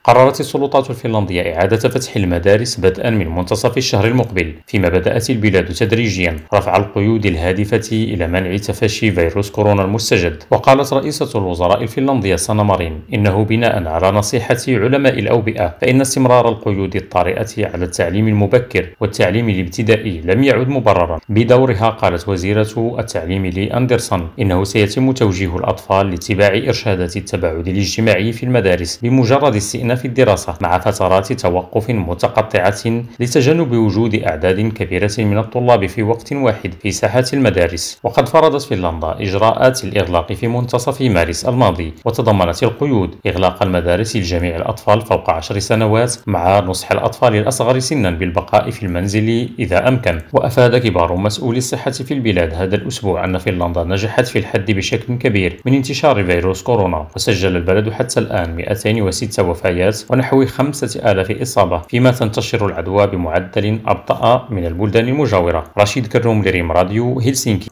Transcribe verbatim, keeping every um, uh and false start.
قررت السلطات الفنلندية إعادة فتح المدارس بدءًا من منتصف الشهر المقبل، فيما بدأت البلاد تدريجيًا رفع القيود الهادفة إلى منع تفشي فيروس كورونا المستجد. وقالت رئيسة الوزراء الفنلندية سانا مارين إنه بناءً على نصيحة علماء الأوبئة فإن استمرار القيود الطارئة على التعليم المبكر والتعليم الابتدائي لم يعد مبررًا. بدورها قالت وزيرة التعليم لي أندرسون إنه سيتم توجيه الأطفال لاتباع إرشادات التباعد الاجتماعي في المدارس بمجرد استئناف في الدراسة، مع فترات توقف متقطعة لتجنب وجود أعداد كبيرة من الطلاب في وقت واحد في ساحات المدارس. وقد فرضت فنلندا إجراءات الإغلاق في منتصف مارس الماضي، وتضمنت القيود إغلاق المدارس لجميع الأطفال فوق عشر سنوات، مع نصح الأطفال الأصغر سنا بالبقاء في المنزل إذا أمكن. وأفاد كبار مسؤولي الصحة في البلاد هذا الأسبوع أن فنلندا نجحت في الحد بشكل كبير من انتشار فيروس كورونا، وسجل البلد حتى الآن مئتين وستة وفيات ونحو خمسة آلاف إصابة، فيما تنتشر العدوى بمعدل أبطأ من البلدان المجاورة. رشيد كروم لريم راديو هلسنكي.